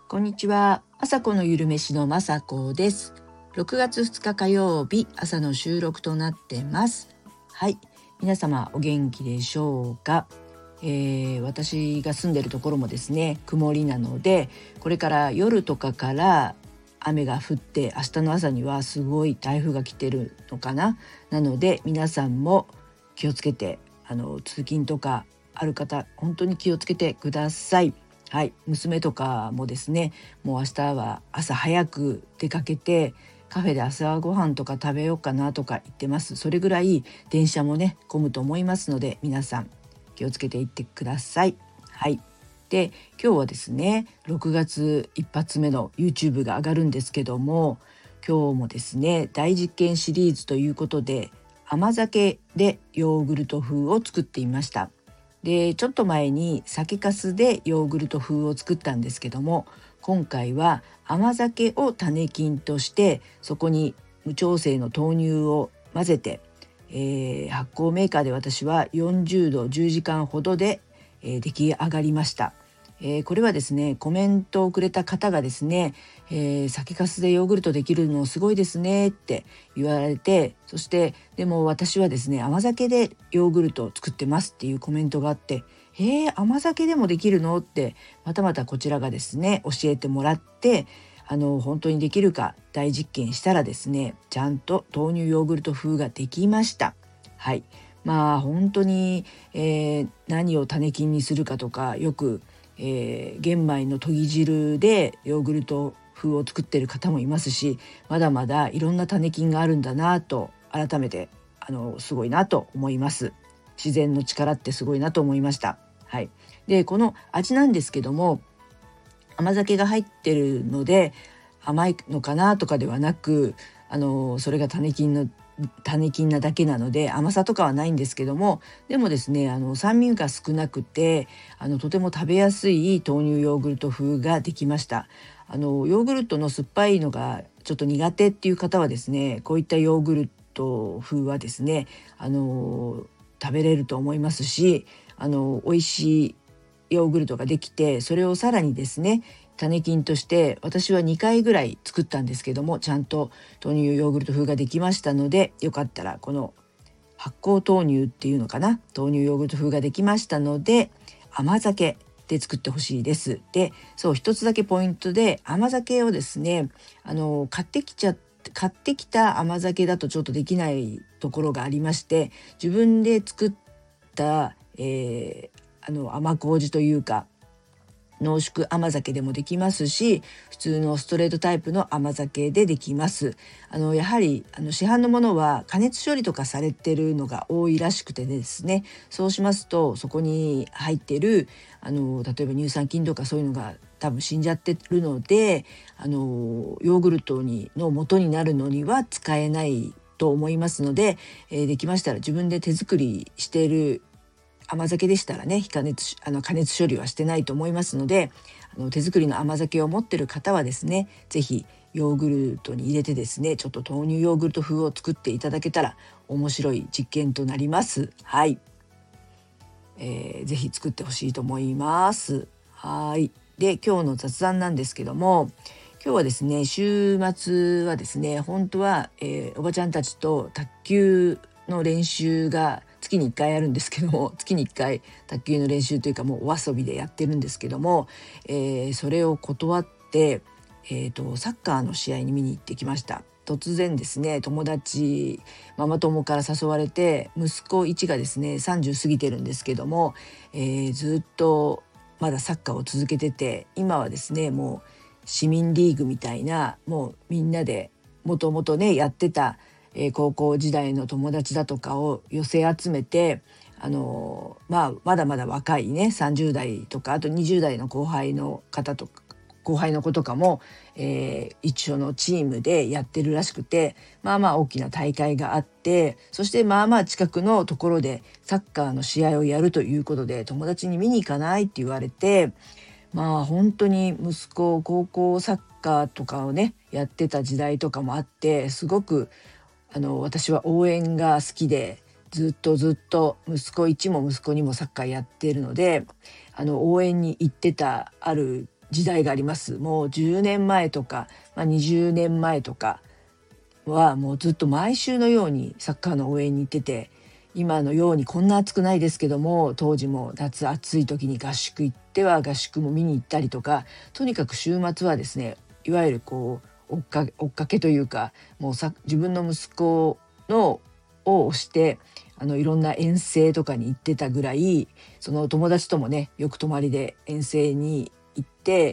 こんにちは。朝子のゆるめしのまさこです。6月2日火曜日朝の収録となってます。はい、皆様お元気でしょうか。私が住んでるところもですね、曇りなので、これから夜とかから雨が降って、明日の朝にはすごい台風が来てるのかな。なので皆さんも気をつけて、通勤とかある方、本当に気をつけてください。はい、娘とかもですね、もう明日は朝早く出かけてカフェで朝ごはんとか食べようかなとか言ってます。それぐらい電車もね混むと思いますので、皆さん気をつけていってください。はい。で、今日はですね、6月一発目の YouTube が上がるんですけども、今日もですね、大実験シリーズということで、甘酒でヨーグルト風を作っていました。で、ちょっと前に酒粕でヨーグルト風を作ったんですけども、今回は甘酒を種菌として、そこに無調整の豆乳を混ぜて、発酵メーカーで私は40度10時間ほどで、出来上がりました。これはですね、コメントをくれた方がですね、酒粕でヨーグルトできるのすごいですねって言われて、そしてでも私はですね、甘酒でヨーグルトを作ってますっていうコメントがあって、甘酒でもできるのってまたまたこちらがですね教えてもらって、本当にできるか大実験したらですね、ちゃんと豆乳ヨーグルト風ができました。はい。まあ本当に、何を種菌にするかとかよく、玄米のとぎ汁でヨーグルト風を作っている方もいますし、まだまだいろんな種菌があるんだなと改めてすごいなと思います。自然の力ってすごいなと思いました。はい。で、この味なんですけども、甘酒が入ってるので甘いのかなとかではなく、それが種菌なだけなので甘さとかはないんですけども、でもですね、酸味が少なくてとても食べやすい豆乳ヨーグルト風ができました。ヨーグルトの酸っぱいのがちょっと苦手っていう方はですね、こういったヨーグルト風はですね、食べれると思いますし、美味しいヨーグルトができて、それをさらにですね種菌として私は2回ぐらい作ったんですけども、ちゃんと豆乳ヨーグルト風ができましたので、よかったらこの発酵豆乳っていうのかな、豆乳ヨーグルト風ができましたので甘酒で作ってほしいです。で、そう、一つだけポイントで、甘酒をですね買ってきた甘酒だとちょっとできないところがありまして、自分で作った、甘麹というか濃縮甘酒でもできますし、普通のストレートタイプの甘酒でできます。やはり市販のものは加熱処理とかされているのが多いらしくてですね、そうしますとそこに入っている例えば乳酸菌とかそういうのが多分死んじゃってるので、ヨーグルトの元になるのには使えないと思いますので、できましたら自分で手作りしている甘酒でしたらね、加熱処理はしてないと思いますので、手作りの甘酒を持ってる方はですね、ぜひヨーグルトに入れてですね、ちょっと豆乳ヨーグルト風を作っていただけたら面白い実験となります。はい、ぜひ作ってほしいと思います。はい。で、今日の雑談なんですけども、今日はですね、週末はですね、本当は、おばちゃんたちと卓球の練習が月に1回あるんですけども、月に1回卓球の練習というかもうお遊びでやってるんですけども、それを断って、サッカーの試合に見に行ってきました。突然ですね、友達ママ友から誘われて、息子1がですね30過ぎてるんですけども、ずっとまだサッカーを続けてて、今はですねもう市民リーグみたいな、もうみんなでもともとねやってた、高校時代の友達だとかを寄せ集めて、まだまだ若いね30代とか、あと20代の後輩の子とかも、一緒のチームでやってるらしくて、大きな大会があって、そして近くのところでサッカーの試合をやるということで、友達に見に行かないって言われて、本当に息子高校サッカーとかをねやってた時代とかもあって、すごく私は応援が好きで、ずっと息子2もサッカーやってるので、応援に行ってたある時代があります。もう10年前とか、20年前とかはもうずっと毎週のようにサッカーの応援に行ってて、今のようにこんな暑くないですけども、当時も夏暑い時に合宿行っては合宿も見に行ったりとか、とにかく週末はですね、いわゆる追っかけというか、もう自分の息子のを推して、いろんな遠征とかに行ってたぐらい、その友達ともね、よく泊まりで遠征に行って、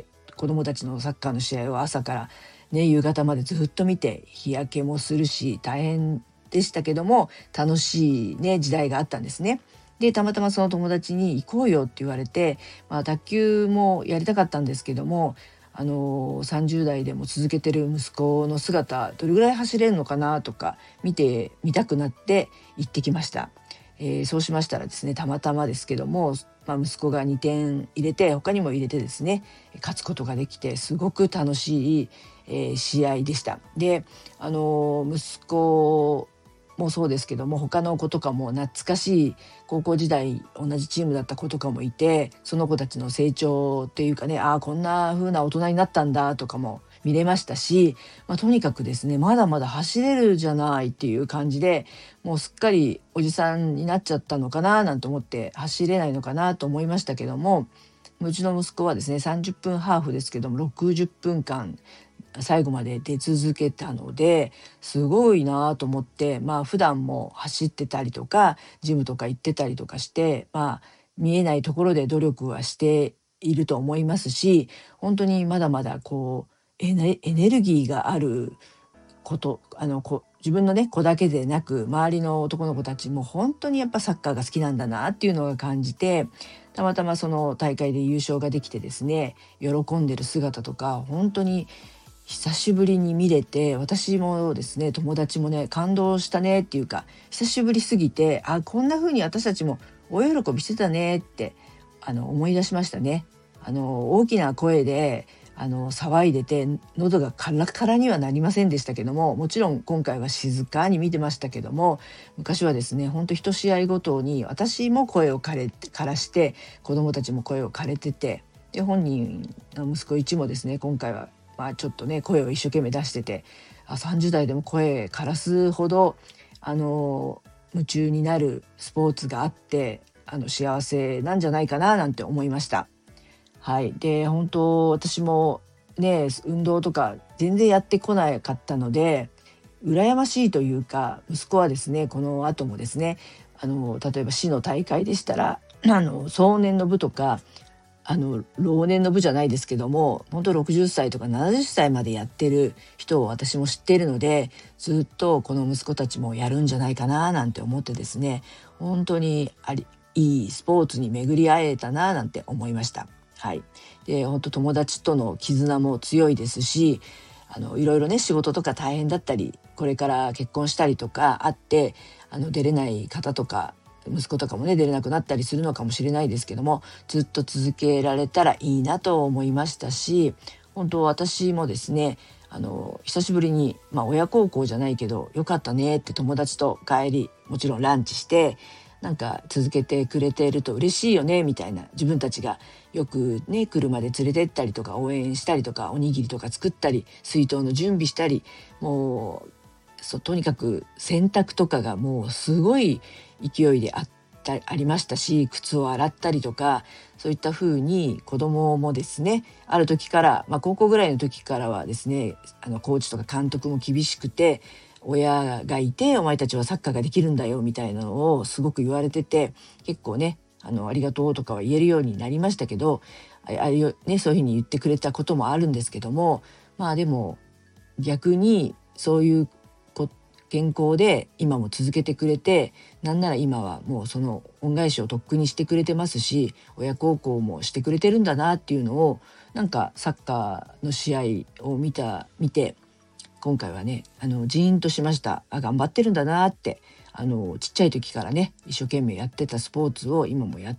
子供たちのサッカーの試合を朝からね、夕方までずっと見て、日焼けもするし大変でしたけども、楽しいね時代があったんですね。でたまたまその友達に行こうよって言われて、卓球もやりたかったんですけども、30代でも続けてる息子の姿どれぐらい走れるのかなとか見てみたくなって行ってきました。そうしましたらですね、たまたまですけども、息子が2点入れて、他にも入れてですね、勝つことができてすごく楽しい、試合でした。で、息子もそうですけども、他の子とかも懐かしい高校時代同じチームだった子とかもいて、その子たちの成長っていうかね、こんな風な大人になったんだとかも見れましたし、とにかくですね、まだまだ走れるじゃないっていう感じで、もうすっかりおじさんになっちゃったのかななんて思って、走れないのかなと思いましたけども、うちの息子はですね、30分ハーフですけども60分間最後まで出続けたので、すごいなと思って、普段も走ってたりとかジムとか行ってたりとかして、見えないところで努力はしていると思いますし、本当にまだまだエネルギーがあること、自分のね子だけでなく、周りの男の子たちも本当にやっぱサッカーが好きなんだなっていうのが感じて、たまたまその大会で優勝ができてですね、喜んでる姿とか本当に久しぶりに見れて、私もですね、友達もね感動したねっていうか、久しぶりすぎて、こんな風に私たちも大喜びしてたねって思い出しましたね。大きな声で騒いでて、喉がカラカラにはなりませんでしたけども、もちろん今回は静かに見てましたけども、昔はですね、ほんと一試合ごとに私も声を枯らして、子どもたちも声を枯れてて、で本人の息子1もですね、今回はちょっとね声を一生懸命出してて、30代でも声枯らすほど夢中になるスポーツがあって、幸せなんじゃないかななんて思いました。はい、で本当私もね運動とか全然やってこなかったので羨ましいというか、息子はですねこの後もですね、例えば市の大会でしたら壮年の部とか老年の部じゃないですけども、本当60歳とか70歳までやってる人を私も知っているので、ずっとこの息子たちもやるんじゃないかななんて思ってですね、本当にいいスポーツに巡り会えたななんて思いました。はい、で本当友達との絆も強いですし、いろいろね仕事とか大変だったり、これから結婚したりとかあって出れない方とか、息子とかもね出れなくなったりするのかもしれないですけども、ずっと続けられたらいいなと思いましたし、本当私もですね久しぶりに、親孝行じゃないけどよかったねって友達と帰りもちろんランチして、なんか続けてくれていると嬉しいよねみたいな、自分たちがよくね車で連れてったりとか応援したりとか、おにぎりとか作ったり水筒の準備したり、もうとにかく洗濯とかがもうすごい勢いでありましたし、靴を洗ったりとか、そういった風に子供もですね、ある時から、高校ぐらいの時からはですね、コーチとか監督も厳しくて、親がいてお前たちはサッカーができるんだよみたいなのをすごく言われてて、結構ねありがとうとかは言えるようになりましたけど、そういうふうに言ってくれたこともあるんですけども、でも逆にそういう健康で今も続けてくれて、なんなら今はもうその恩返しをとっくにしてくれてますし、親孝行もしてくれてるんだなっていうのを、なんかサッカーの試合を見て今回はねジーンとしました。頑張ってるんだなって、ちっちゃい時からね一生懸命やってたスポーツを今もやって、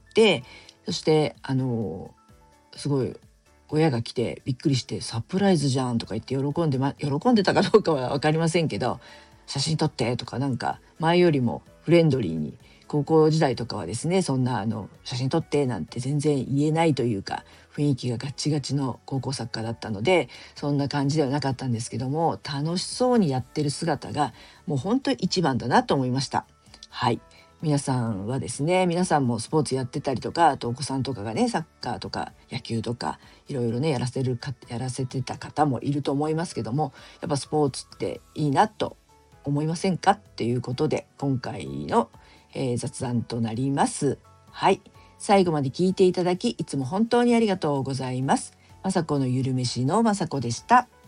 そしてすごい親が来てびっくりして、サプライズじゃんとか言って喜んでたかどうかは分かりませんけど、写真撮ってとか、なんか前よりもフレンドリーに高校時代とかはですね、そんな写真撮ってなんて全然言えないというか、雰囲気がガッチガチの高校サッカーだったので、そんな感じではなかったんですけども、楽しそうにやってる姿がもう本当に一番だなと思いました。はい。皆さんはですね、皆さんもスポーツやってたりとか、あとお子さんとかがね、サッカーとか野球とかいろいろね、やらせてた方もいると思いますけども、やっぱスポーツっていいなと思いませんかっていうことで、今回の、雑談となります。はい。最後まで聞いていただき、いつも本当にありがとうございます。まさこのゆるめしのまさこでした。